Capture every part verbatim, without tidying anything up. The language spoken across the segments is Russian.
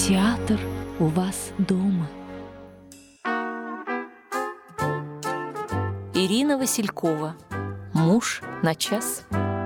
Театр у вас дома. Ирина Василькова. Муж на час.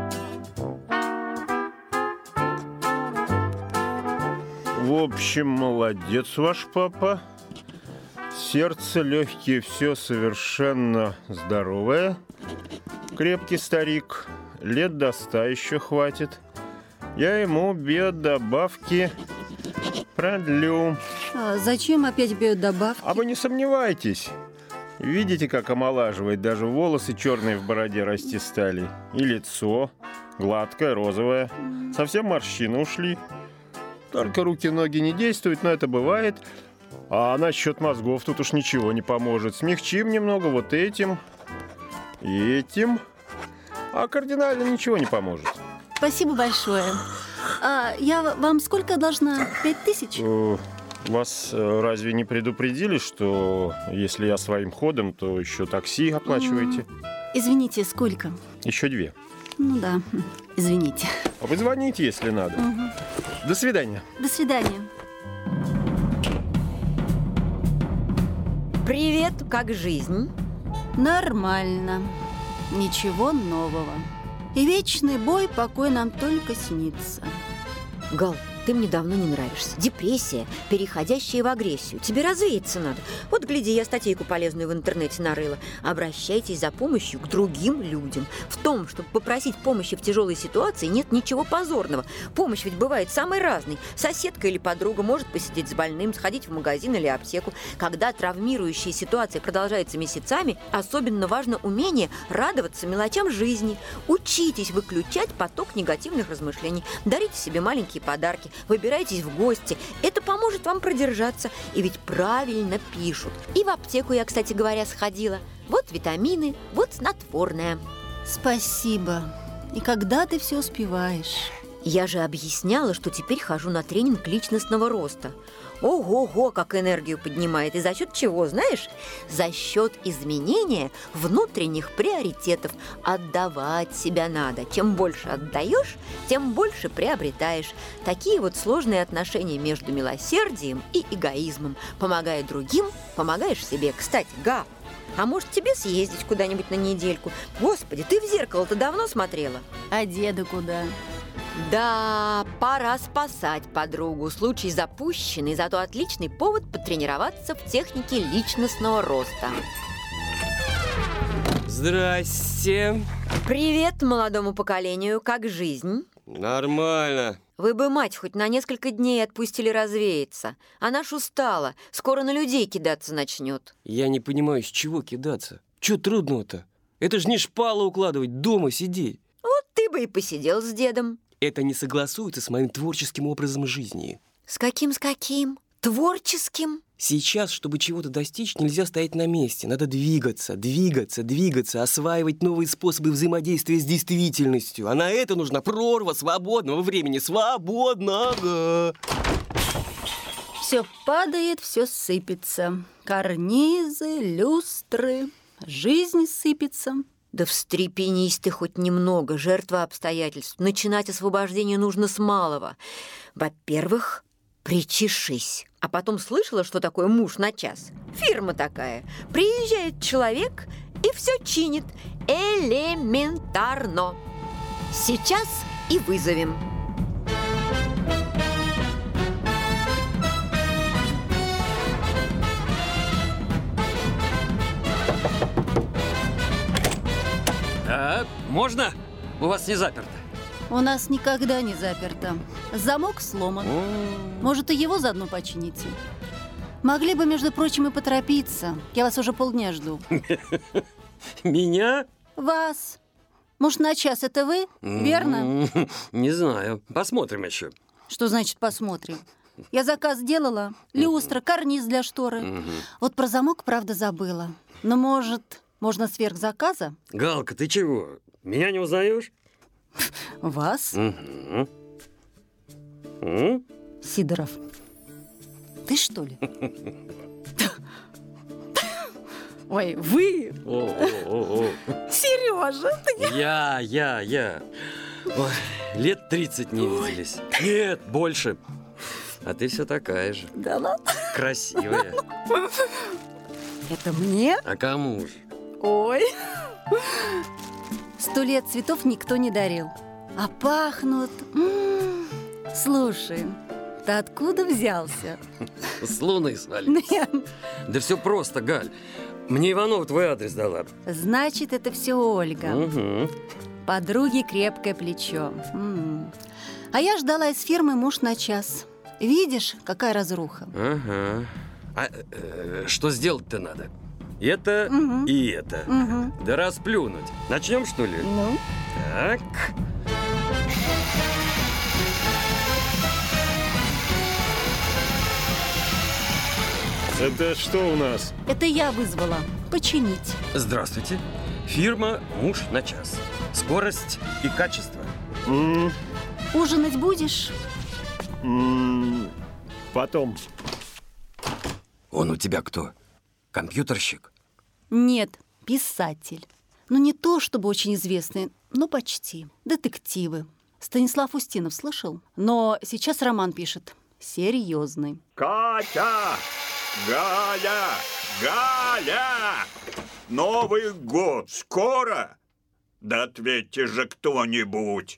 В общем, молодец ваш папа. Сердце, легкие, все совершенно здоровое. Крепкий старик. Лет до ста еще хватит. Я ему биодобавки продлю. А зачем опять биодобавки? А вы не сомневайтесь. Видите, как омолаживает? Даже волосы черные в бороде расти стали. И лицо гладкое, розовое. Совсем морщины ушли. Только руки-ноги не действуют, но это бывает. А насчет мозгов тут уж ничего не поможет. Смягчим немного вот этим и этим. А кардинально ничего не поможет. Спасибо большое. А я вам сколько должна? Пять тысяч? Вас разве не предупредили, что если я своим ходом, то еще такси оплачиваете? Извините, сколько? Еще две. Ну да, извините. А вы звоните, если надо. Угу. До свидания. До свидания. Привет, как жизнь? Нормально. Ничего нового. И вечный бой покой нам только снится. Гал, ты мне давно не нравишься. Депрессия, переходящая в агрессию. Тебе развеяться надо. Вот, гляди, я статейку полезную в интернете нарыла. Обращайтесь за помощью к другим людям. В том, чтобы попросить помощи в тяжелой ситуации, нет ничего позорного. Помощь ведь бывает самой разной. Соседка или подруга может посидеть с больным, сходить в магазин или аптеку. Когда травмирующая ситуация продолжается месяцами, особенно важно умение радоваться мелочам жизни. Учитесь выключать поток негативных размышлений. Дарите себе маленькие подарки. Выбирайтесь в гости. Это поможет вам продержаться. И ведь правильно пишут. И в аптеку я, кстати говоря, сходила. Вот витамины, вот снотворное. Спасибо. И когда ты все успеваешь? Я же объясняла, что теперь хожу на тренинг личностного роста. Ого-го, как энергию поднимает. И за счет чего, знаешь? За счет изменения внутренних приоритетов. Отдавать себя надо. Чем больше отдаешь, тем больше приобретаешь. Такие вот сложные отношения между милосердием и эгоизмом. Помогая другим, помогаешь себе. Кстати, Га, а может тебе съездить куда-нибудь на недельку? Господи, ты в зеркало-то давно смотрела? А деда куда? Да, пора спасать подругу. Случай запущенный, зато отличный повод потренироваться в технике личностного роста. Здрасте. Привет молодому поколению, как жизнь? Нормально. Вы бы мать хоть на несколько дней отпустили развеяться. Она ж устала, скоро на людей кидаться начнет. Я не понимаю, с чего кидаться. Чё трудного-то? Это ж не шпалы укладывать, дома сидеть. Вот ты бы и посидел с дедом. Это не согласуется с моим творческим образом жизни. С каким, с каким? Творческим? Сейчас, чтобы чего-то достичь, нельзя стоять на месте. Надо двигаться, двигаться, двигаться, осваивать новые способы взаимодействия с действительностью. А на это нужна прорва свободного времени. Свободного! Все падает, все сыпется. Карнизы, люстры, жизнь сыпется. Да встрепенись ты хоть немного, жертва обстоятельств. Начинать освобождение нужно с малого. Во-первых, причешись. А потом слышала, что такое муж на час? Фирма такая. Приезжает человек и все чинит. Элементарно. Сейчас и вызовем. А, можно? У вас не заперто. У нас никогда не заперто. Замок сломан. Может, и его заодно почините? Могли бы, между прочим, и поторопиться. Я вас уже полдня жду. Меня? Вас. Может, на час это вы? Верно? Не знаю. Посмотрим еще. Что значит посмотрим? Я заказ делала. Люстра, карниз для шторы. Вот про замок, правда, забыла. Но, может, можно сверх заказа? Галка, ты чего? Меня не узнаешь? Вас? Угу. М? Сидоров. Ты что ли? Ой, вы? О-о-о-о. Сережа, ты... Я, я, я. Ой, лет тридцать не виделись. Нет, больше. А ты все такая же. Да ладно? Красивая. Это мне? А кому же? Ой. Сто лет цветов никто не дарил. А пахнут... М-м-м. Слушай, ты откуда взялся? С луны свалился. Нет. Да все просто, Галь. Мне Иванова твой адрес дала. Значит, это все Ольга. Угу. Подруги крепкое плечо. М. А я ждала из фирмы муж на час. Видишь, какая разруха? Ага. А э, что сделать-то надо? Это Мгм. и это. Угу. Да расплюнуть. Начнем, что ли? Ну? Так. Это что у нас? Это я вызвала. Починить. Здравствуйте. Фирма «Муж на час». Скорость и качество. М, Ужинать будешь? м, Потом. Он у тебя кто? Компьютерщик? Нет, писатель. Ну, не то чтобы очень известный, но почти. Детективы. Станислав Устинов слышал? Но сейчас роман пишет. Серьезный. Катя! Галя! Галя! Новый год скоро? Да ответьте же кто-нибудь.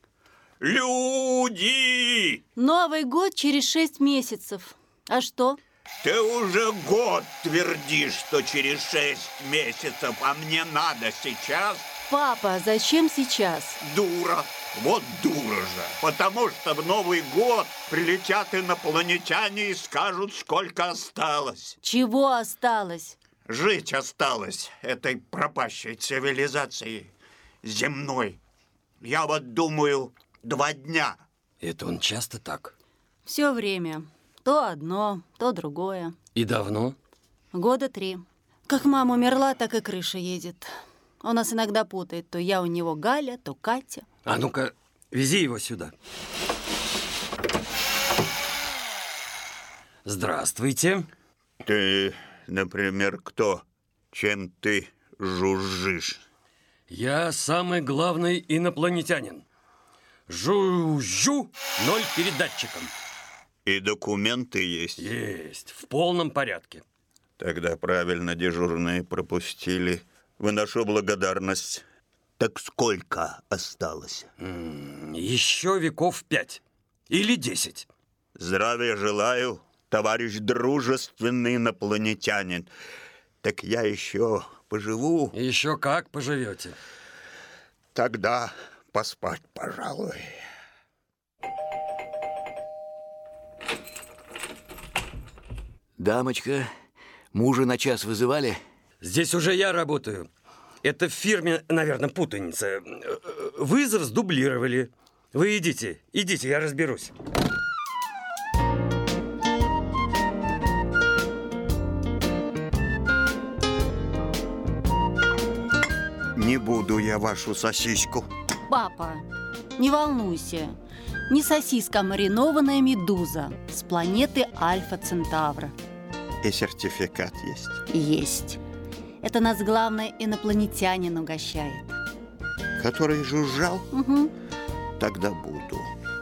Люди! Новый год через шесть месяцев. А что? Ты уже год твердишь, что через шесть месяцев, а мне надо сейчас. Папа, зачем сейчас? Дура. Вот дура же. Потому что в Новый год прилетят инопланетяне и скажут, сколько осталось. Чего осталось? Жить осталось этой пропащей цивилизации земной. Я вот думаю, два дня. Это он часто так? Все время. То одно, то другое. И давно? Года три. Как мама умерла, так и крыша едет. Он нас иногда путает. То я у него Галя, то Катя. А ну-ка, вези его сюда. Здравствуйте. Ты, например, кто? Чем ты жужжишь? Я самый главный инопланетянин. Жужжу ноль передатчиком. И документы есть? Есть, в полном порядке. Тогда правильно дежурные пропустили. Выношу благодарность. Так сколько осталось? М, Еще веков пять или десять. Здравия желаю, товарищ дружественный инопланетянин. Так я еще поживу. Еще как поживете. Тогда поспать, пожалуй. Дамочка, мужа на час вызывали? Здесь уже я работаю. Это в фирме, наверное, путаница. Вызов сдублировали. Вы идите, идите, я разберусь. Не буду я вашу сосиску. Папа, не волнуйся. Не сосиска, а маринованная медуза с планеты Альфа Центавра. И сертификат есть. Есть. Это нас, главное, инопланетянин угощает. Который жужжал? Угу. Тогда буду.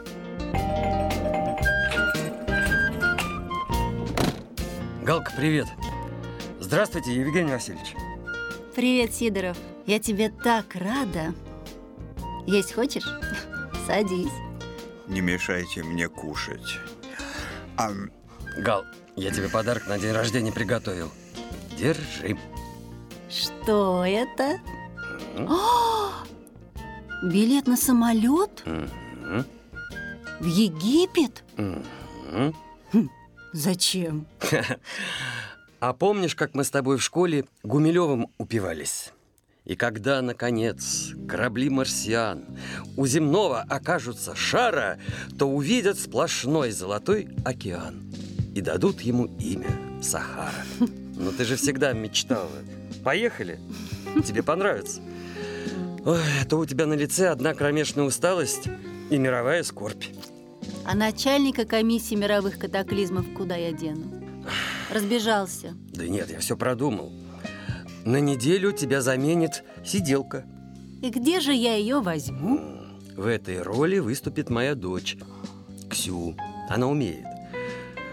Галка, привет. Здравствуйте, Евгений Васильевич. Привет, Сидоров. Я тебе так рада. Есть хочешь? Садись. Не мешайте мне кушать. А Гал, я тебе подарок на день рождения приготовил. Держи. Что это? О! Билет на самолет? Мгм. В Египет? Мгм. Зачем? А помнишь, как мы с тобой в школе Гумилевым упивались? И когда, наконец, корабли марсиан у земного окажутся шара, то увидят сплошной золотой океан и дадут ему имя Сахара. Ну ты же всегда мечтала. Поехали? Тебе понравится. Ой, а то у тебя на лице одна кромешная усталость и мировая скорбь. А начальника комиссии мировых катаклизмов куда я дену? Разбежался. Да нет, я все продумал. На неделю тебя заменит сиделка. И где же я ее возьму? В этой роли выступит моя дочь, Ксю. Она умеет.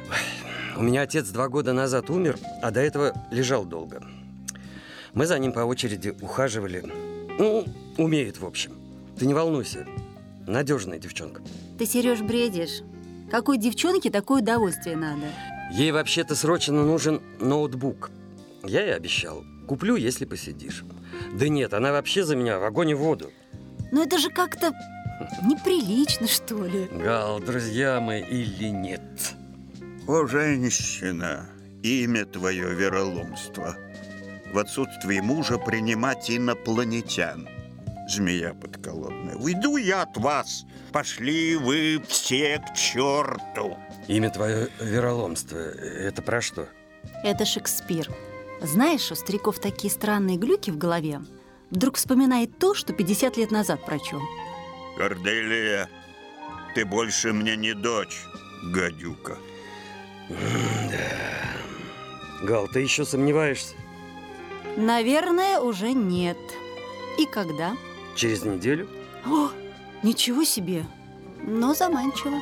У меня отец два года назад умер, а до этого лежал долго. Мы за ним по очереди ухаживали. Ну, умеет, в общем. Ты не волнуйся. Надежная девчонка. Ты, Сереж, бредишь. Какой девчонке такое удовольствие надо? Ей вообще-то срочно нужен ноутбук. Я ей обещал. Куплю, если посидишь. Да нет, она вообще за меня в огонь и в воду. Ну это же как-то неприлично, что ли. Гал, друзья мои или нет? О, женщина, имя твое вероломство. В отсутствие мужа принимать инопланетян. Змея подколодная. Уйду я от вас. Пошли вы все к черту. Имя твое вероломство. Это про что? Это Шекспир. Знаешь, у стариков такие странные глюки в голове. Вдруг вспоминает то, что пятьдесят лет назад прочел. Корделия, ты больше мне не дочь, гадюка. Да. Гал, ты еще сомневаешься? Наверное, уже нет. И когда? Через неделю. О, ничего себе, но заманчиво.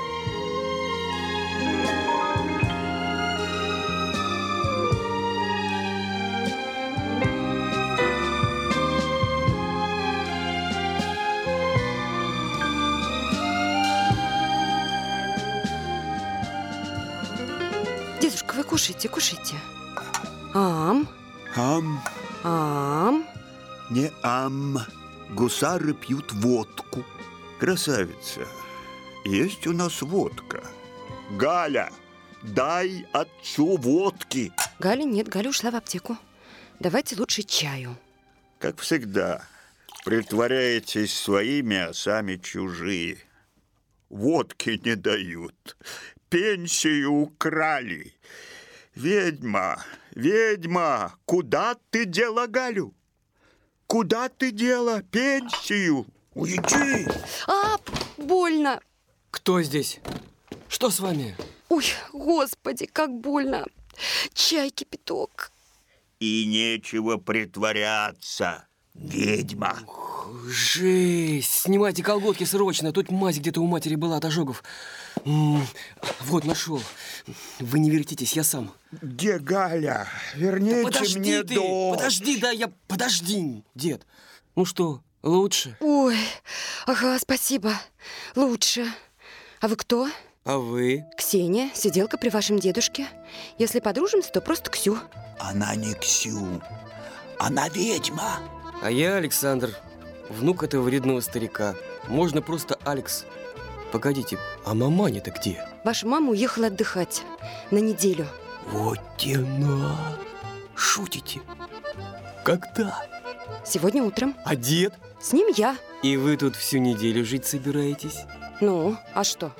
Дедушка, вы кушайте, кушайте. Ам, Ам, ам. не ам. Гусары пьют водку. Красавица, есть у нас водка. Галя, дай отцу водки. Гали нет, Галя ушла в аптеку. Давайте лучше чаю. Как всегда, притворяетесь своими, а сами чужие. Водки не дают. Пенсию украли. Ведьма, ведьма, куда ты дела Галю? Куда ты дела пенсию? Уйди! А, больно. Кто здесь? Что с вами? Ой, господи, как больно. Чай, кипяток. И нечего притворяться, ведьма. Жесть! Снимайте колготки срочно. Тут мазь где-то у матери была от ожогов. М-м, вот, нашел. Вы не вертитесь, я сам. Где Галя? Верните Подожди мне ты! дочь. Подожди, да, я... Подожди, дед. Ну что, лучше? Ой, ага, спасибо. Лучше. А вы кто? А вы? Ксения, сиделка при вашем дедушке. Если подружимся, то просто Ксю. Она не Ксю, она ведьма. А я Александр, внук этого вредного старика. Можно просто Алекс. Погодите, а маманя-то где? Ваша мама уехала отдыхать на неделю. Вот тена. Шутите? Когда? Сегодня утром. А дед? С ним я. И вы тут всю неделю жить собираетесь? Ну, а что?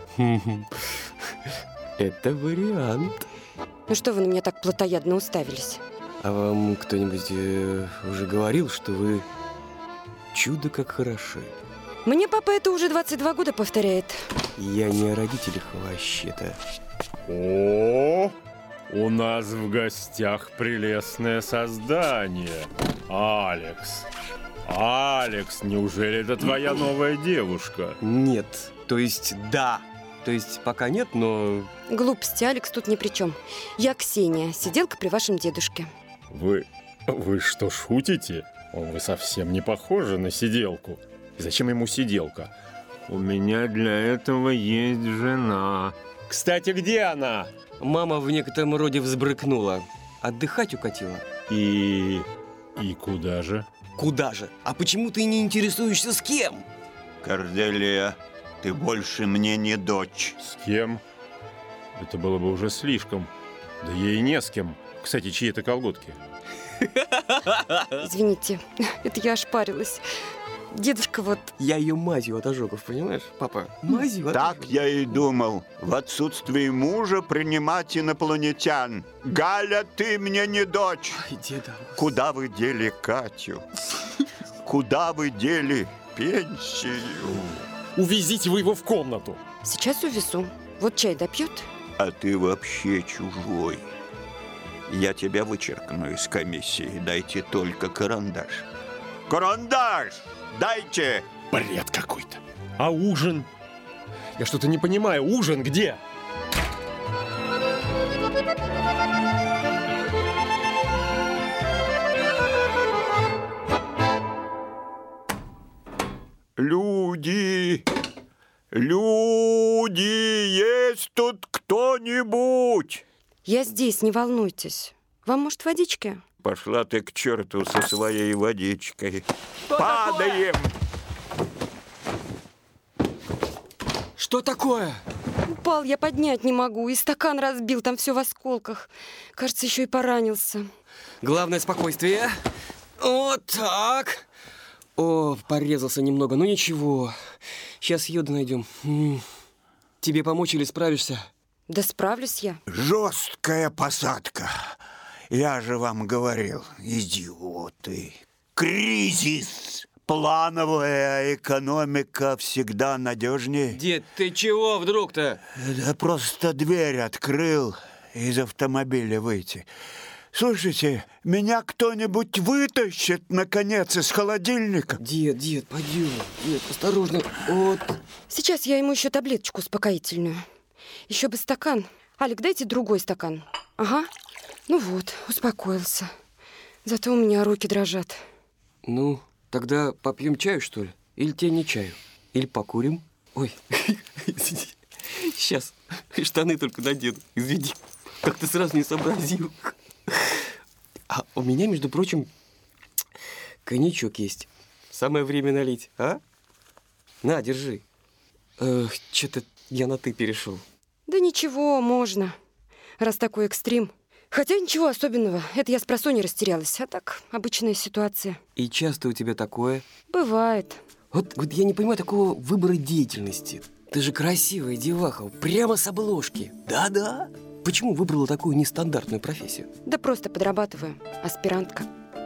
Это вариант. Ну что вы на меня так плотоядно уставились? А вам кто-нибудь э, уже говорил, что вы чудо как хороши? Мне папа это уже двадцать два года повторяет. Я не о родителях вообще-то. О, у нас в гостях прелестное создание. Алекс. Алекс, неужели это твоя новая девушка? Нет, то есть да. То есть пока нет, но... Глупости, Алекс тут ни при чем. Я Ксения, сиделка при вашем дедушке. Вы... вы что, шутите? Вы совсем не похожи на сиделку. И зачем ему сиделка? У меня для этого есть жена. Кстати, где она? Мама в некотором роде взбрыкнула. Отдыхать укатила. И... и куда же? Куда же? А почему ты не интересуешься с кем? Корделия, ты больше мне не дочь. С кем? Это было бы уже слишком. Да ей не с кем. Кстати, чьи это колготки? Извините, это я ошпарилась. Дедушка вот... Я ее мазью от ожогов, понимаешь, папа? Мазью от Так ожогов. я и думал. В отсутствие мужа принимать инопланетян. Галя, ты мне не дочь. Ай, деда. Куда вы дели Катю? Куда вы дели пенсию? Увезите вы его в комнату. Сейчас увезу. Вот чай допьет. А ты вообще чужой. Я тебя вычеркну из комиссии. Дайте только карандаш. Карандаш! Дайте! Бред какой-то. А ужин? Я что-то не понимаю. Ужин где? Люди! Люди! Есть тут кто-нибудь? Я здесь, не волнуйтесь. Вам, может, водички? Пошла ты к черту со своей водичкой. Что Падаем! Такое? Что такое? Упал, я поднять не могу. И стакан разбил, там все в осколках. Кажется, еще и поранился. Главное спокойствие. Вот так. О, порезался немного, ну ничего. Сейчас йоду найдем. Тебе помочь или справишься? Да справлюсь я. Жесткая посадка. Я же вам говорил, идиоты. Кризис. Плановая экономика всегда надежнее. Дед, ты чего вдруг-то? Да просто дверь открыл, из автомобиля выйти. Слушайте, меня кто-нибудь вытащит, наконец, из холодильника? Дед, дед, пойдем. Дед, осторожно. Вот. Сейчас я ему еще таблеточку успокоительную. Еще бы стакан. Алик, дайте другой стакан. Ага. Ну вот, успокоился. Зато у меня руки дрожат. Ну, тогда попьем чаю, что ли? Или тебе не чаю? Или покурим? Ой, сейчас штаны только надену. Извини, как-то сразу не сообразил. А у меня, между прочим, коньячок есть. Самое время налить, а? На, держи. Эх, что-то я на «ты» перешел. Да ничего, можно. Раз такой экстрим. Хотя ничего особенного. Это я с просонья растерялась. А так, обычная ситуация. И часто у тебя такое? Бывает. Вот, вот я не понимаю такого выбора деятельности. Ты же красивая деваха, прямо с обложки. Да-да. Почему выбрала такую нестандартную профессию? Да просто подрабатываю. Аспирантка.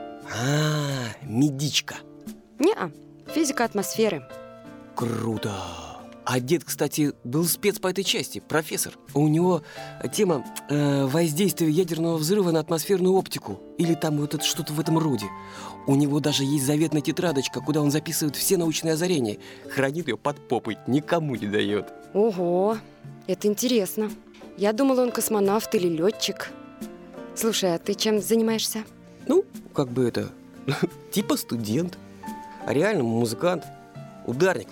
А, медичка. Не-а. Физика атмосферы. Круто. А дед, кстати, был спец по этой части, профессор. У него тема э, воздействия ядерного взрыва на атмосферную оптику. Или там вот это, что-то в этом роде. У него даже есть заветная тетрадочка, куда он записывает все научные озарения. Хранит ее под попой, никому не дает. Ого, это интересно. Я думала, он космонавт или летчик. Слушай, а ты чем занимаешься? Ну, как бы это, типа студент. А реально музыкант. Ударник.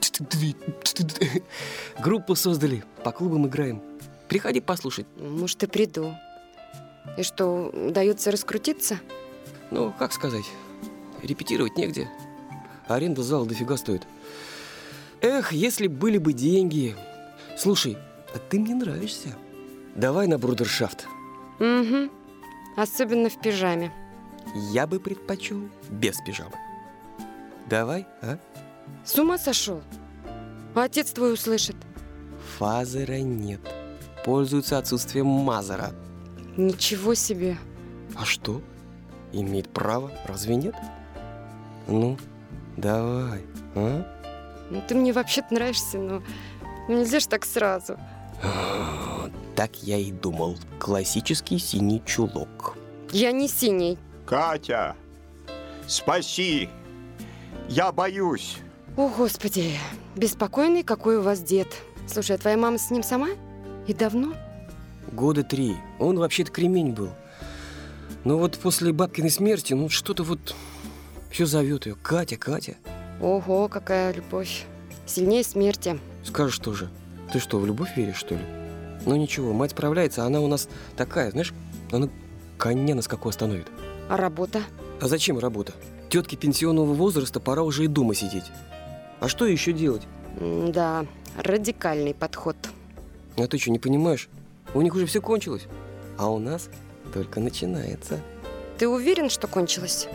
Группу создали, по клубам играем. Приходи послушать. Может, и приду. И что, удается раскрутиться? Ну, как сказать, репетировать негде. Аренда зала дофига стоит. Эх, если были бы деньги. Слушай, а ты мне нравишься. Давай на брудершафт. Угу. Особенно в пижаме. Я бы предпочел без пижамы. Давай, а? С ума сошел? А отец твой услышит. Фазера нет. Пользуются отсутствием мазера. Ничего себе. А что? Имеет право, разве нет? Ну, давай, а? Ну, ты мне вообще-то нравишься, но нельзя ж так сразу. Так я и думал. Классический синий чулок. Я не синий. Катя, спаси! Я боюсь. О, Господи, беспокойный какой у вас дед. Слушай, а твоя мама с ним сама? И давно? Года три. Он вообще-то кремень был. Но вот после бабкиной смерти, ну что-то вот все зовет ее. Катя, Катя. Ого, какая любовь. Сильнее смерти. Скажешь тоже. Ты что, в любовь веришь, что ли? Ну ничего, мать справляется, она у нас такая, знаешь, она коня на скаку остановит. А работа? А зачем работа? Тетке пенсионного возраста пора уже и дома сидеть. А что еще делать? М да, радикальный подход. А ты что, не понимаешь? У них уже все кончилось. А у нас только начинается. Ты уверен, что кончилось?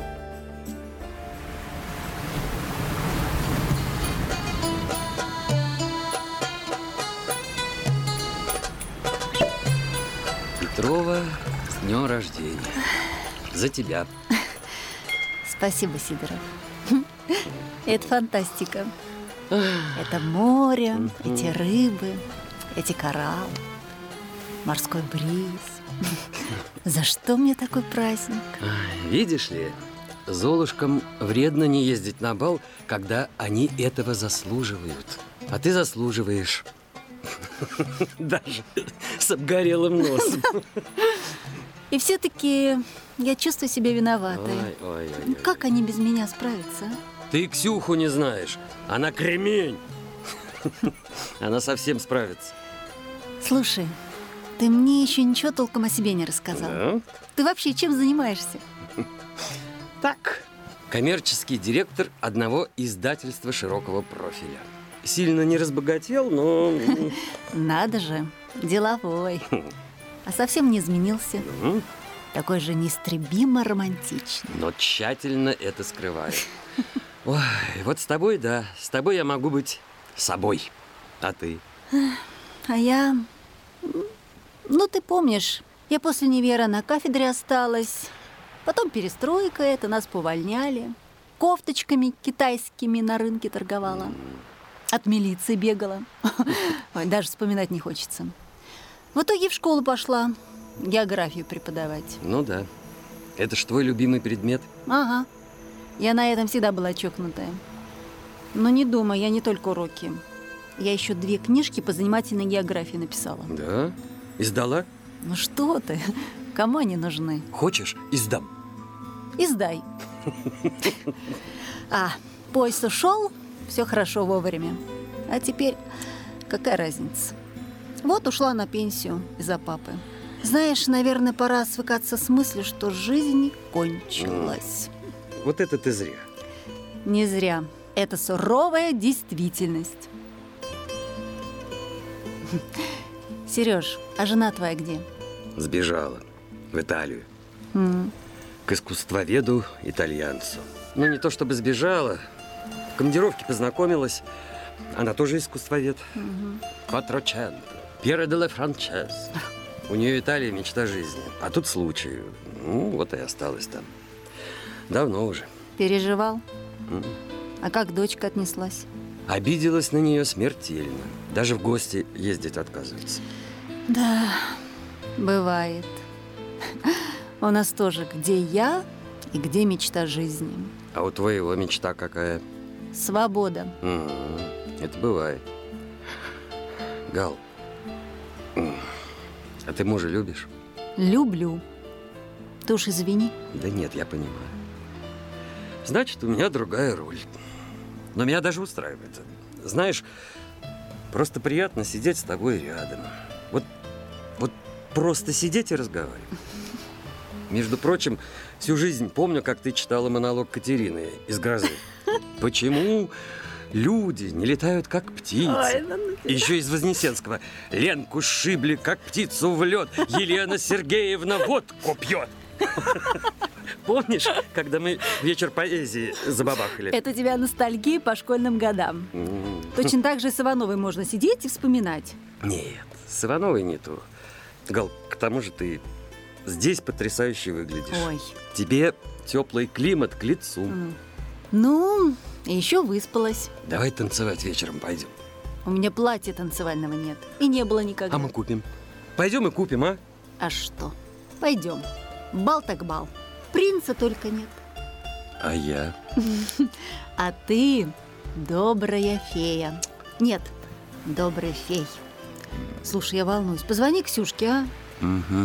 Петрова, с днем рождения. За тебя. Спасибо, Сидоров. Это фантастика. Это море, эти рыбы, эти кораллы, морской бриз. За что мне такой праздник? Видишь ли, золушкам вредно не ездить на бал, когда они этого заслуживают. А ты заслуживаешь. Даже с обгорелым носом. И все-таки я чувствую себя виноватой. Ой, ой, ой, ой. Как они без меня справятся? Ты Ксюху не знаешь. Она кремень. Она совсем справится. Слушай, ты мне еще ничего толком о себе не рассказал. Да? Ты вообще чем занимаешься? Так. Коммерческий директор одного издательства широкого профиля. Сильно не разбогател, но... Надо же, деловой. А совсем не изменился. Такой же неистребимо романтичный. Но тщательно это скрываю. Ой, вот с тобой, да, с тобой я могу быть собой. А ты? А я... Ну, ты помнишь, я после универа на кафедре осталась. Потом перестройка это, нас повольняли. Кофточками китайскими на рынке торговала. От милиции бегала. Ой, даже вспоминать не хочется. В итоге в школу пошла географию преподавать. Ну да. Это ж твой любимый предмет. Ага. Я на этом всегда была чокнутая. Но не думай, я не только уроки. Я еще две книжки по занимательной географии написала. Да? Издала? Ну что ты? Кому они нужны? Хочешь, издам. Издай. А, поезд ушел, все хорошо вовремя. А теперь какая разница? Вот ушла на пенсию из-за папы. Знаешь, наверное, пора свыкаться с мыслью, что жизнь кончилась. Вот это ты зря. Не зря. Это суровая действительность. Сереж, а жена твоя где? Сбежала в Италию. М. К искусствоведу итальянцу. Ну, не то чтобы сбежала. В командировке познакомилась. Она тоже искусствовед. Кватроченто. Пьеро де ла Франчес. У нее Италия мечта жизни. А тут случай. Ну, вот и осталась там. Давно уже. Переживал? М. А как дочка отнеслась? Обиделась на нее смертельно. Даже в гости ездить отказывается. Да, бывает. У нас тоже где я и где мечта жизни. А у твоего мечта какая? Свобода. М, Это бывает. Гал, м, а ты мужа любишь? Люблю. Ты уж извини. Да нет, я понимаю. Значит, у меня другая роль. Но меня даже устраивает. Знаешь, просто приятно сидеть с тобой рядом. Вот, вот просто сидеть и разговаривать. Между прочим, всю жизнь помню, как ты читала монолог Катерины из «Грозы». Почему люди не летают, как птицы? И еще из Вознесенского. Ленку сшибли, как птицу в лед. Елена Сергеевна водку пьет. Помнишь, когда мы вечер поэзии забабахали? Это тебя ностальгия по школьным годам. М. Точно так же с Ивановой можно сидеть и вспоминать. Нет, с Ивановой не то. Гал, к тому же ты здесь потрясающе выглядишь. Ой. Тебе теплый климат к лицу. М. Ну, и еще выспалась. Давай танцевать вечером пойдем. У меня платья танцевального нет. И не было никогда. А мы купим. Пойдем и купим, а? А что? Пойдем. Бал так бал. Принца только нет. А я? А ты добрая фея. Нет, добрый фей. Слушай, я волнуюсь. Позвони Ксюшке, а? Угу.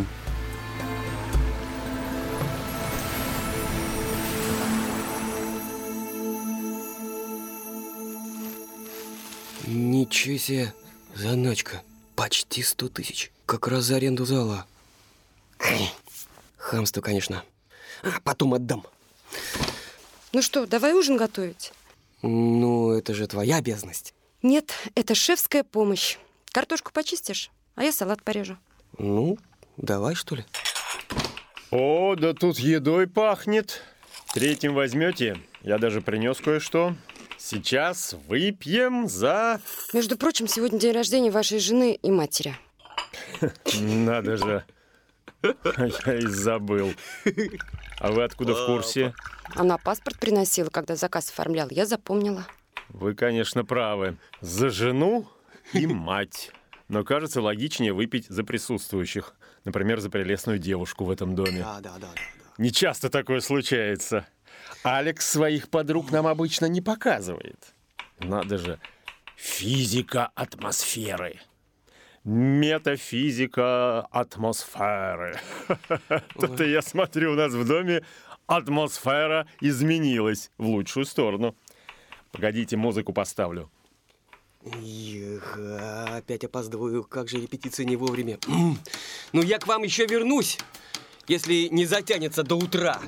Ничего себе, заначка. Почти сто тысяч. Как раз за аренду зала. Хамство, конечно. А потом отдам. Ну что, давай ужин готовить? Ну, это же твоя обязанность. Нет, это шефская помощь. Картошку почистишь, а я салат порежу. Ну, давай, что ли? О, да тут едой пахнет. Третьим возьмете? Я даже принес кое-что. Сейчас выпьем за... Между прочим, сегодня день рождения вашей жены и матери. Надо же. Я и забыл. А вы откуда в курсе? Она паспорт приносила, когда заказ оформлял. Я запомнила. Вы, конечно, правы. За жену и мать. Но кажется, логичнее выпить за присутствующих. Например, за прелестную девушку в этом доме. Да, да, да. Не часто такое случается. Алекс своих подруг нам обычно не показывает. Надо же. Физика атмосферы. Метафизика атмосферы. Тут я смотрю, у нас в доме атмосфера изменилась в лучшую сторону. Погодите, музыку поставлю. Эх, опять опаздываю. Как же репетиция не вовремя. Ну, я к вам еще вернусь, если не затянется до утра.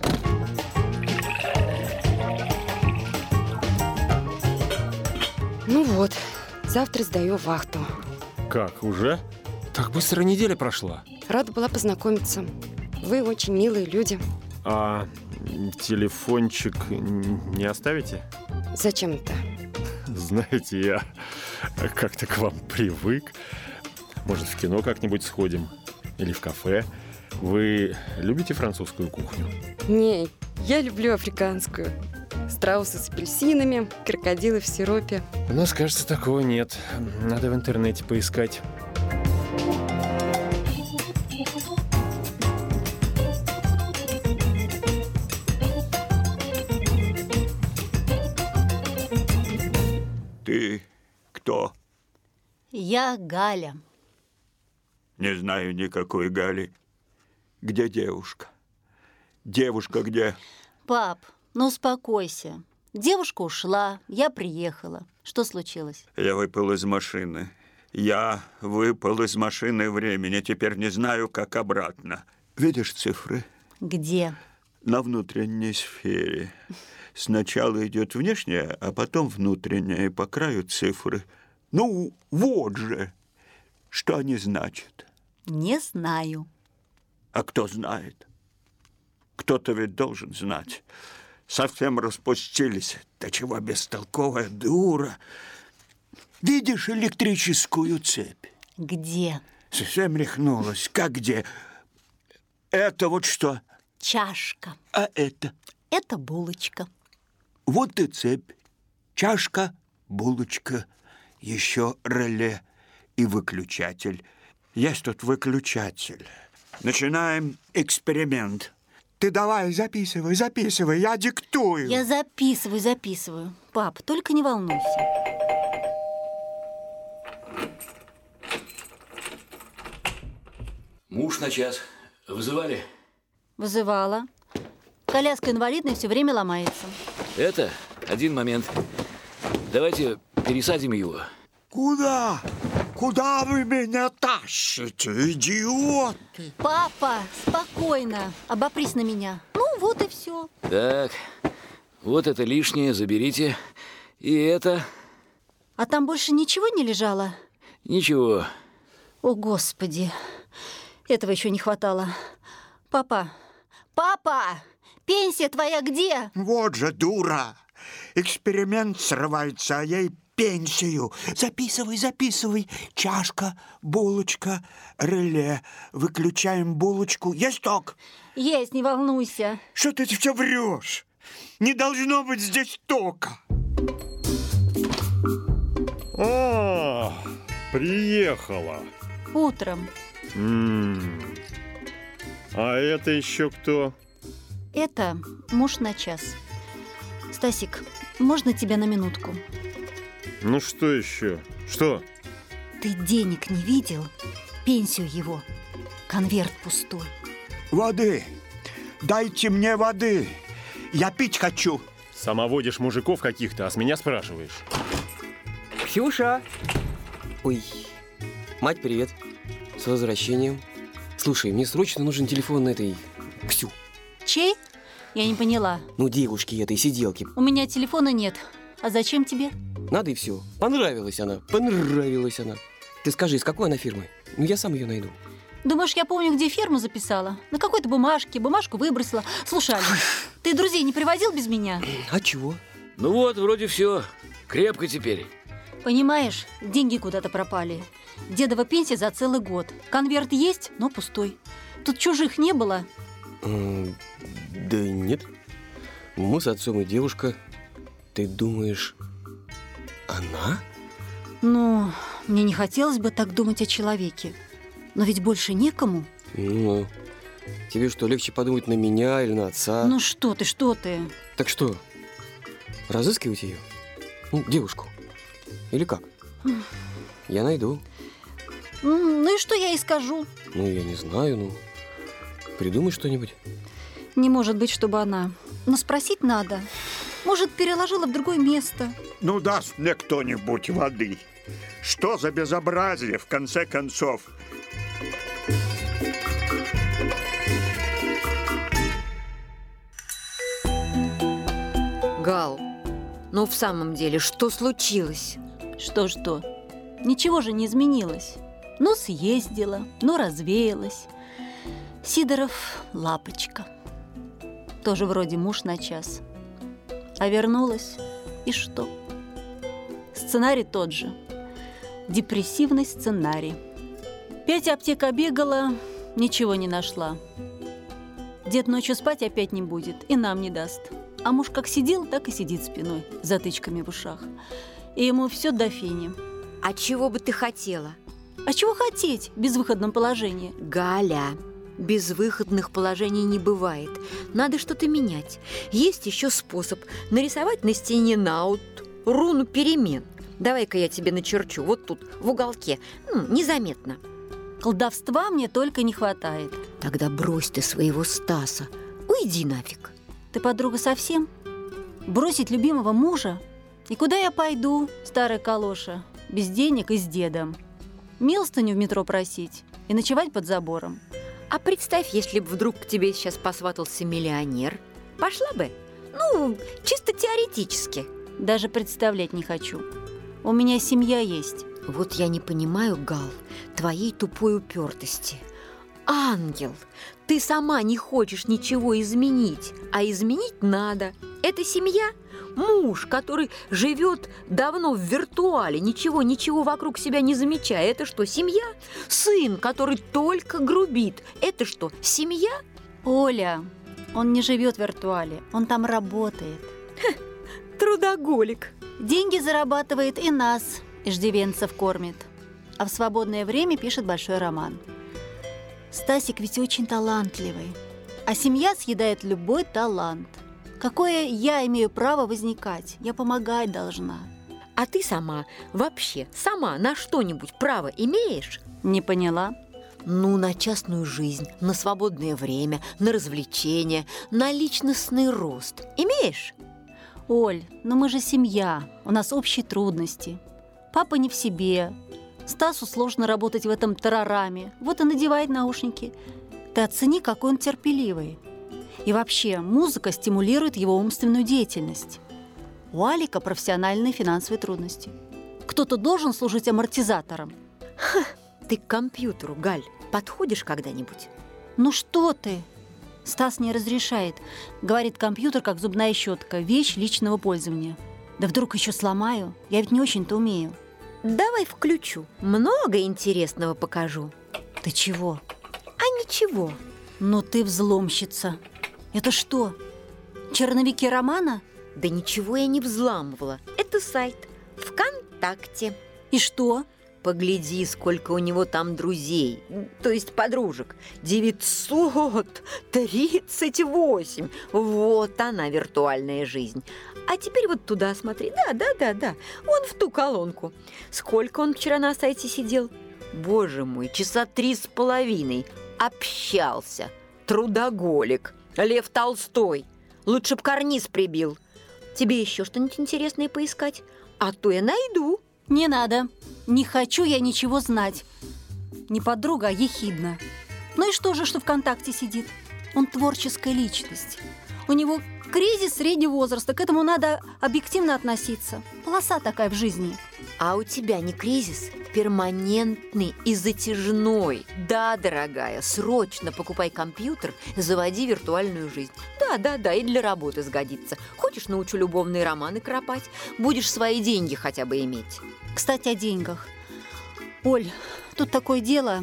Ну вот, завтра сдаю вахту. Как, уже? Так быстро неделя прошла. Рада была познакомиться. Вы очень милые люди. А телефончик не оставите? Зачем это? Знаете, я как-то к вам привык. Может, в кино как-нибудь сходим? Или в кафе? Вы любите французскую кухню? Не, я люблю африканскую. Страусы с апельсинами, крокодилы в сиропе. У нас, кажется, такого нет. Надо в интернете поискать. Ты кто? Я Галя. Не знаю никакой Гали. Где девушка? Девушка где? Пап, ну успокойся. Девушка ушла, я приехала. Что случилось? Я выпал из машины. Я выпал из машины времени. Теперь не знаю, как обратно. Видишь цифры? Где? На внутренней сфере. Сначала идет внешняя, а потом внутренняя, и по краю цифры. Ну, вот же. Что они значат? Не знаю. А кто знает? Кто-то ведь должен знать. Совсем распустились. Да чего бестолковая дура. Видишь электрическую цепь? Где? Совсем рехнулась. Как где? Это вот что? Чашка. А это? Это булочка. Вот и цепь. Чашка, булочка, еще реле и выключатель. Есть тут выключатель. Начинаем эксперимент. Ты давай записывай, записывай, я диктую. Я записываю, записываю. Пап, только не волнуйся. Муж на час. Вызывали? Вызывала. Коляска инвалидная все время ломается. Это один момент. Давайте пересадим его. Куда? Куда вы меня тащите, идиоты? Папа, спокойно. Обопрись на меня. Ну, вот и все. Так, вот это лишнее заберите. И это... А там больше ничего не лежало? Ничего. О, Господи. Этого еще не хватало. Папа, папа, пенсия твоя где? Вот же дура. Эксперимент срывается, а ей пенсию. Записывай, записывай. Чашка, булочка, реле. Выключаем булочку. Есть ток? Есть, не волнуйся. Что ты все врешь? Не должно быть здесь тока. А, приехала. Утром. М-м. А это еще кто? Это муж на час. Стасик, можно тебя на минутку? Ну что еще? Что? Ты денег не видел? Пенсию его. Конверт пустой. Воды. Дайте мне воды. Я пить хочу. Сама водишь мужиков каких-то, а с меня спрашиваешь. Ксюша! Ой, мать, привет. С возвращением. Слушай, мне срочно нужен телефон этой Ксю. Чей? Я не поняла. Ну, девушки этой, сиделки. У меня телефона нет. А зачем тебе? Надо и все. Понравилась она, понравилась она. Ты скажи, из какой она фирмы? Ну, я сам ее найду. Думаешь, я помню, где ферму записала? На какой-то бумажке. Бумажку выбросила. Слушай, Алин, ты друзей не привозил без меня? А чего? Ну вот, вроде все. Крепко теперь. Понимаешь, деньги куда-то пропали. Дедова пенсия за целый год. Конверт есть, но пустой. Тут чужих не было? М, Да нет. Мы с отцом и девушка. Ты думаешь, она? Ну, мне не хотелось бы так думать о человеке. Но ведь больше некому. Ну, тебе что, легче подумать на меня или на отца? Ну что ты, что ты? Так что, разыскивать ее? Ну, девушку. Или как? Я найду. М, Ну и что я ей скажу? Ну, я не знаю, ну, придумай что-нибудь. Не может быть, чтобы она. Но спросить надо. Может, переложила в другое место. Ну, даст мне кто-нибудь воды. Что за безобразие, в конце концов? Гал, ну в самом деле, что случилось? Что-что? Ничего же не изменилось. Ну, съездила, ну, развеялась. Сидоров – лапочка. Тоже вроде муж на час. А вернулась, и что? Сценарий тот же. Депрессивный сценарий. Пять аптек обегала, ничего не нашла. Дед ночью спать опять не будет и нам не даст. А муж как сидел, так и сидит спиной, затычками в ушах. И ему все до фени. А чего бы ты хотела? А чего хотеть в безвыходном положении? Галя, безвыходных положений не бывает. Надо что-то менять. Есть еще способ нарисовать на стене наут руну перемен. Давай-ка я тебе начерчу вот тут, в уголке. М, незаметно. Колдовства мне только не хватает. Тогда брось ты своего Стаса. Уйди нафиг. Ты, подруга, совсем? Бросить любимого мужа? И куда я пойду, старая калоша, без денег и с дедом? Милостыню в метро просить и ночевать под забором? А представь, если бы вдруг к тебе сейчас посватался миллионер. Пошла бы? Ну, чисто теоретически. Даже представлять не хочу. У меня семья есть. Вот я не понимаю, Гал, твоей тупой упертости. Ангел, ты сама не хочешь ничего изменить, а изменить надо. Это семья? Муж, который живет давно в виртуале, ничего, ничего вокруг себя не замечая. Это что, семья? Сын, который только грубит. Это что, семья? Оля, он не живет в виртуале, он там работает. Ха, трудоголик. Деньги зарабатывает и нас, иждивенцев, кормит. А в свободное время пишет большой роман. Стасик ведь очень талантливый, а семья съедает любой талант. Какое я имею право возникать? Я помогать должна. А ты сама, вообще, сама на что-нибудь право имеешь? Не поняла. Ну, на частную жизнь, на свободное время, на развлечения, на личностный рост. Имеешь? Оль, ну мы же семья, у нас общие трудности. Папа не в себе. Стасу сложно работать в этом тарараме. Вот и надевает наушники. Ты оцени, какой он терпеливый. И вообще, музыка стимулирует его умственную деятельность. У Алика профессиональные финансовые трудности. Кто-то должен служить амортизатором. Ха, ты к компьютеру, Галь, подходишь когда-нибудь? Ну что ты? Стас не разрешает. Говорит, компьютер как зубная щетка, вещь личного пользования. Да вдруг еще сломаю? Я ведь не очень-то умею. Давай включу. Много интересного покажу. Ты чего? А ничего. Ну ты взломщица. Это что, черновики романа? Да ничего я не взламывала. Это сайт ВКонтакте. И что? Погляди, сколько у него там друзей, то есть подружек. девятьсот тридцать восемь. Вот она, виртуальная жизнь. А теперь вот туда смотри. Да, да, да, да. Вон в ту колонку. Сколько он вчера на сайте сидел? Боже мой, часа три с половиной. Общался. Трудоголик. Лев Толстой. Лучше б карниз прибил. Тебе еще что-нибудь интересное поискать? А то я найду. Не надо. Не хочу я ничего знать. Не подруга, а ехидна. Ну и что же, что ВКонтакте сидит? Он творческая личность. У него кризис среднего возраста. К этому надо объективно относиться. Полоса такая в жизни. А у тебя не кризис? Перманентный и затяжной. Да, дорогая, срочно покупай компьютер, заводи виртуальную жизнь. Да, да, да, и для работы сгодится. Хочешь, научу любовные романы кропать? Будешь свои деньги хотя бы иметь. Кстати, о деньгах. Оль, тут такое дело.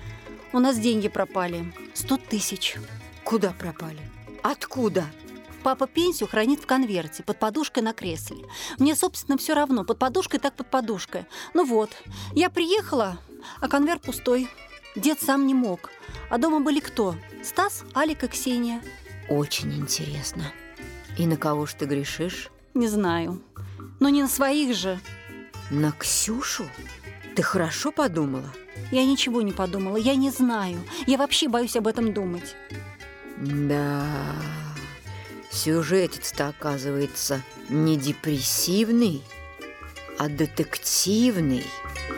У нас деньги пропали. Сто тысяч. Куда пропали? Откуда? Папа пенсию хранит в конверте, под подушкой на кресле. Мне, собственно, все равно, под подушкой так под подушкой. Ну вот, я приехала, а конверт пустой. Дед сам не мог. А дома были кто? Стас, Алик и Ксения. Очень интересно. И на кого ж ты грешишь? Не знаю. Но не на своих же. На Ксюшу? Ты хорошо подумала? Я ничего не подумала, я не знаю. Я вообще боюсь об этом думать. Да... Сюжетец-то, оказывается, не депрессивный, а детективный.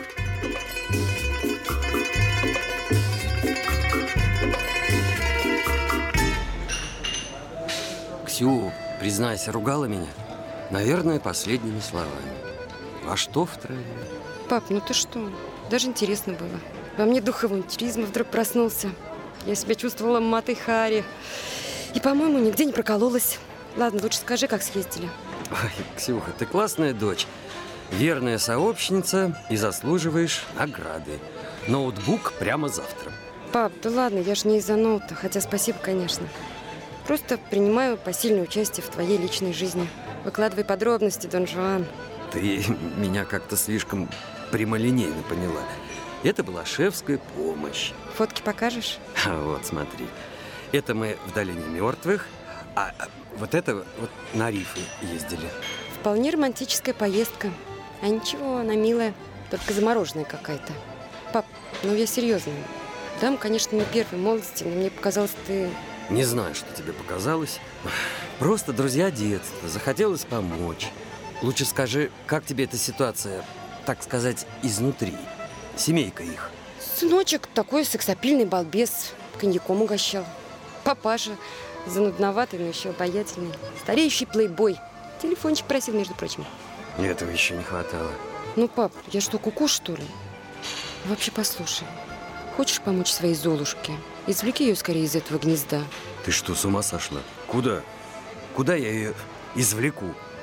Ксю, признайся, ругала меня? Наверное, последними словами. А что втроем? Пап, ну ты что? Даже интересно было. Во мне дух авантюризма вдруг проснулся. Я себя чувствовала Матой Хари. И, по-моему, нигде не прокололась. Ладно, лучше скажи, как съездили. Ой, Ксюха, ты классная дочь. Верная сообщница и заслуживаешь награды. Ноутбук прямо завтра. Пап, да ладно, я же не из-за ноута. Хотя спасибо, конечно. Просто принимаю посильное участие в твоей личной жизни. Выкладывай подробности, Дон Жуан. Ты меня как-то слишком прямолинейно поняла. Это была шефская помощь. Фотки покажешь? А вот, смотри. Это мы в долине мертвых, а вот это вот на рифы ездили. Вполне романтическая поездка. А ничего, она милая, только замороженная какая-то. Пап, ну я серьезно. Дам, конечно, не первой молодости, но мне показалось, ты... Не знаю, что тебе показалось. Просто друзья детства. Захотелось помочь. Лучше скажи, как тебе эта ситуация, так сказать, изнутри? Семейка их. Сыночек такой сексапильный балбес. Коньяком угощал. Папаша занудноватый, но еще обаятельный. Стареющий плейбой. Телефончик просил, между прочим. Этого еще не хватало. Ну, пап, я что, куку, что ли? Вообще, послушай. Хочешь помочь своей Золушке? Извлеки ее скорее из этого гнезда. Ты что, с ума сошла? Куда? Куда я ее извлеку?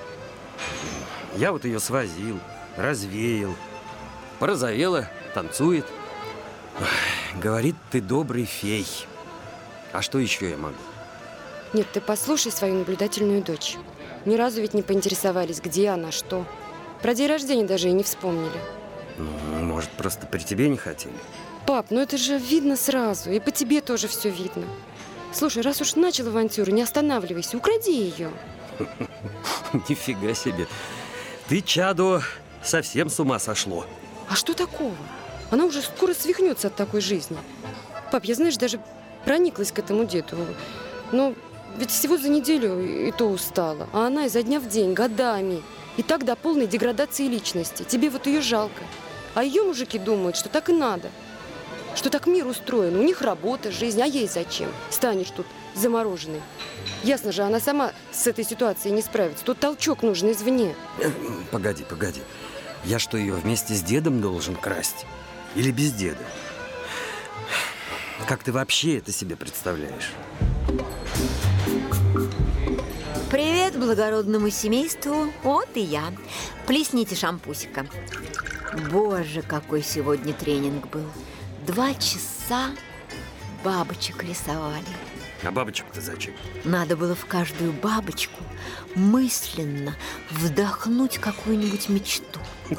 Я вот ее свозил, развеял. Порозовела, танцует. Ой, говорит, ты добрый фей. А что еще я могу? Нет, ты послушай свою наблюдательную дочь. Ни разу ведь не поинтересовались, где она, что. Про день рождения даже и не вспомнили. Ну, может, просто при тебе не хотели? Пап, ну это же видно сразу. И по тебе тоже все видно. Слушай, раз уж начал авантюру, не останавливайся, укради ее. Нифига себе. Ты, чадо, совсем с ума сошло. А что такого? Она уже скоро свихнется от такой жизни. Пап, я, знаешь, даже прониклась к этому деду. Но ведь всего за неделю и то устала. А она изо дня в день, годами. И так до полной деградации личности. Тебе вот ее жалко. А ее мужики думают, что так и надо. Что так мир устроен. У них работа, жизнь. А ей зачем? Станешь тут замороженной. Ясно же, она сама с этой ситуацией не справится. Тут толчок нужен извне. Погоди, погоди. Я что, ее вместе с дедом должен красть? Или без деда? Как ты вообще это себе представляешь? Привет благородному семейству. Вот и я. Плесните шампусика. Боже, какой сегодня тренинг был. Два часа бабочек рисовали. А бабочек-то зачем? Надо было в каждую бабочку мысленно вдохнуть какую-нибудь мечту.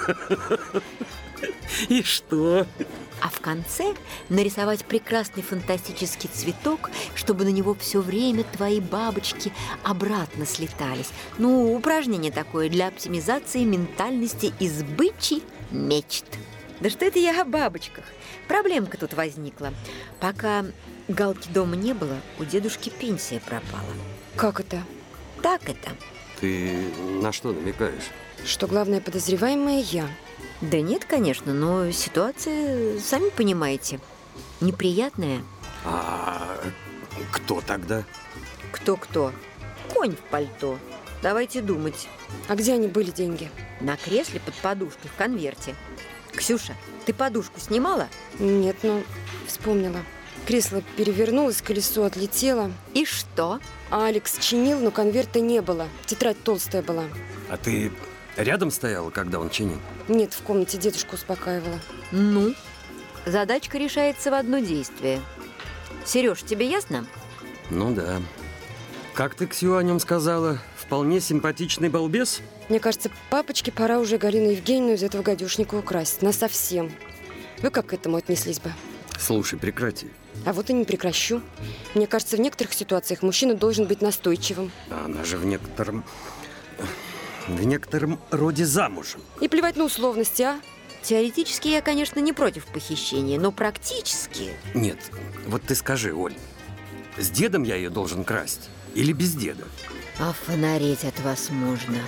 И что? А в конце нарисовать прекрасный фантастический цветок, чтобы на него все время твои бабочки обратно слетались. Ну, упражнение такое для оптимизации ментальности избычий мечт. Да что это я о бабочках? Проблемка тут возникла. Пока Галки дома не было, у дедушки пенсия пропала. Как это? Так это. Ты на что намекаешь? Что главная подозреваемая я. Да нет, конечно, но ситуация, сами понимаете, неприятная. А кто тогда? Кто-кто? Конь в пальто. Давайте думать. А где они были, деньги? На кресле под подушкой в конверте. Ксюша, ты подушку снимала? Нет, ну, вспомнила. Кресло перевернулось, колесо отлетело. И что? А Алекс чинил, но конверта не было. Тетрадь толстая была. А ты рядом стояла, когда он чинил? Нет, в комнате дедушку успокаивала. Ну, задачка решается в одно действие. Сереж, тебе ясно? Ну да. Как ты, Ксю, о нем сказала? Вполне симпатичный балбес? Мне кажется, папочке пора уже Галину Евгеньевну из этого гадюшника украсть. Насовсем. Вы как к этому отнеслись бы? Слушай, прекрати. А вот и не прекращу. Мне кажется, в некоторых ситуациях мужчина должен быть настойчивым. А она же в некотором... в некотором роде замужем. И плевать на условности, а? Теоретически я, конечно, не против похищения, но практически... Нет, вот ты скажи, Оль, с дедом я ее должен красть или без деда? А фонареть от вас можно.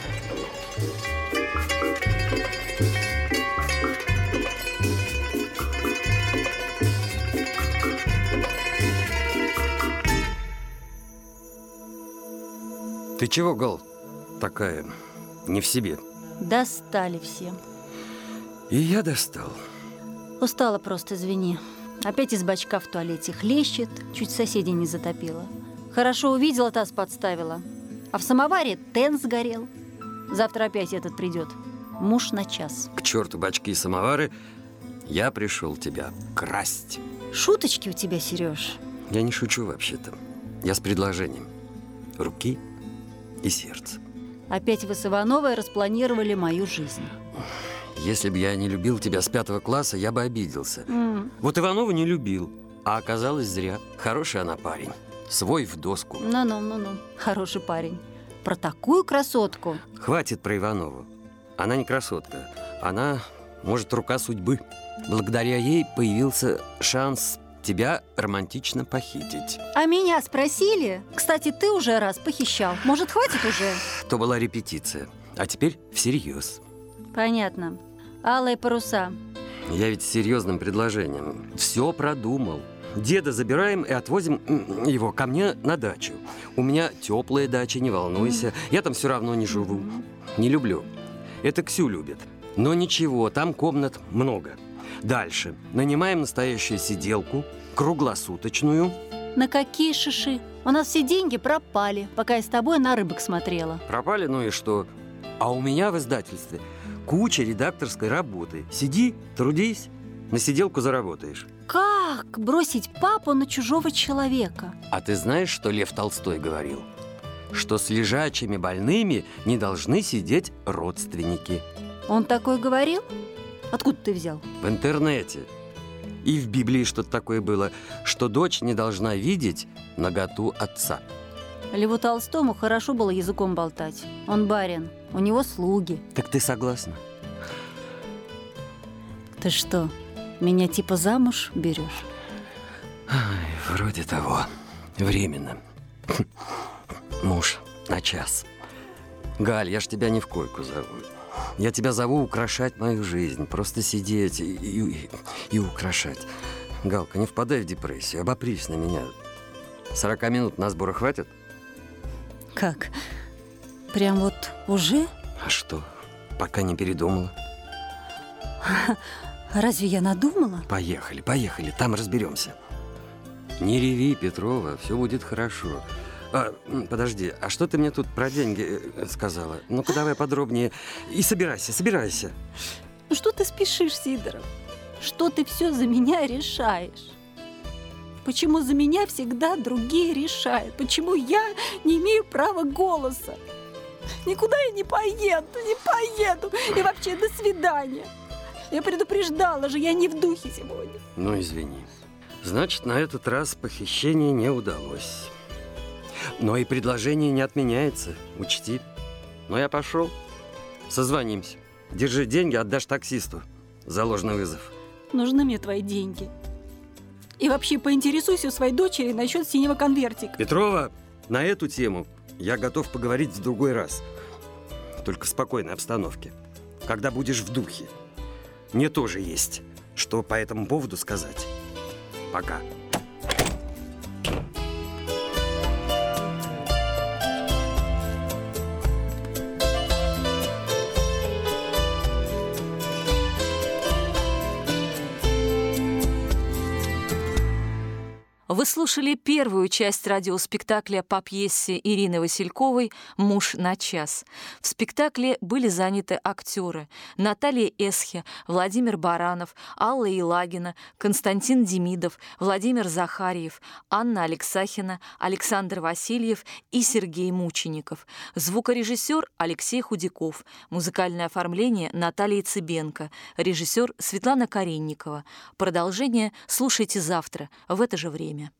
Ты чего, Гал, такая не в себе? Достали все. И я достал. Устала просто, извини. Опять из бачка в туалете хлещет, чуть соседей не затопило. Хорошо увидела, таз подставила. А в самоваре тен сгорел. Завтра опять этот придет. Муж на час. К черту бачки и самовары. Я пришел тебя красть. Шуточки у тебя, Сереж. Я не шучу вообще-то. Я с предложением. Руки и сердце. Опять вы с Ивановой распланировали мою жизнь. Если бы я не любил тебя с пятого класса, я бы обиделся. Mm. Вот Иванову не любил, а оказалось зря. Хороший она парень. Свой в доску. Ну-ну-ну-ну, хороший парень. Про такую красотку. Хватит про Иванову. Она не красотка. Она, может, рука судьбы. Благодаря ей появился шанс тебя романтично похитить. А меня спросили? Кстати, ты уже раз похищал. Может, хватит уже? То была репетиция. А теперь всерьез. Понятно. Алые паруса. Я ведь с серьезным предложением. Все продумал. Деда забираем и отвозим его ко мне на дачу. У меня теплая дача, не волнуйся. Я там все равно не живу. Не люблю. Это Ксю любит. Но ничего, там комнат много. Дальше. Нанимаем настоящую сиделку, круглосуточную. На какие шиши? У нас все деньги пропали, пока я с тобой на рыбок смотрела. Пропали, ну и что? А у меня в издательстве куча редакторской работы. Сиди, трудись, на сиделку заработаешь. Как бросить папу на чужого человека? А ты знаешь, что Лев Толстой говорил? Что с лежачими больными не должны сидеть родственники. Он такой говорил? Откуда ты взял? В интернете. И в Библии что-то такое было, что дочь не должна видеть наготу отца. Льву Толстому хорошо было языком болтать. Он барин, у него слуги. Так ты согласна? Ты что, меня типа замуж берешь? Ай, вроде того. Временно. Муж на час. Галь, я ж тебя не в койку зову. Я тебя зову украшать мою жизнь. Просто сидеть и, и, и украшать. Галка, не впадай в депрессию. Обопрись на меня. Сорока минут на сборы хватит? Как? Прям вот уже? А что? Пока не передумала. Разве я надумала? Поехали, поехали. Там разберемся. Не реви, Петрова. Все будет хорошо. А, подожди, а что ты мне тут про деньги сказала? Ну-ка, давай подробнее. И собирайся, собирайся. Ну что ты спешишь, Сидоров? Что ты все за меня решаешь? Почему за меня всегда другие решают? Почему я не имею права голоса? Никуда я не поеду, не поеду. И вообще, до свидания. Я предупреждала же, я не в духе сегодня. Ну, извини. Значит, на этот раз похищение не удалось. Но и предложение не отменяется, учти. Но я пошел. Созвонимся. Держи деньги, отдашь таксисту за ложный вызов. Нужны мне твои деньги. И вообще поинтересуйся у своей дочери насчет синего конвертика. Петрова, на эту тему я готов поговорить в другой раз. Только в спокойной обстановке. Когда будешь в духе. Мне тоже есть, что по этому поводу сказать. Пока. Вы слушали первую часть радиоспектакля по пьесе Ирины Васильковой «Муж на час». В спектакле были заняты актеры Наталья Эсхе, Владимир Баранов, Алла Елагина, Константин Демидов, Владимир Захарьев, Анна Алексахина, Александр Васильев и Сергей Мучеников. Звукорежиссер Алексей Худяков. Музыкальное оформление Наталья Цыбенко. Режиссер Светлана Каренникова. Продолжение слушайте завтра в это же время.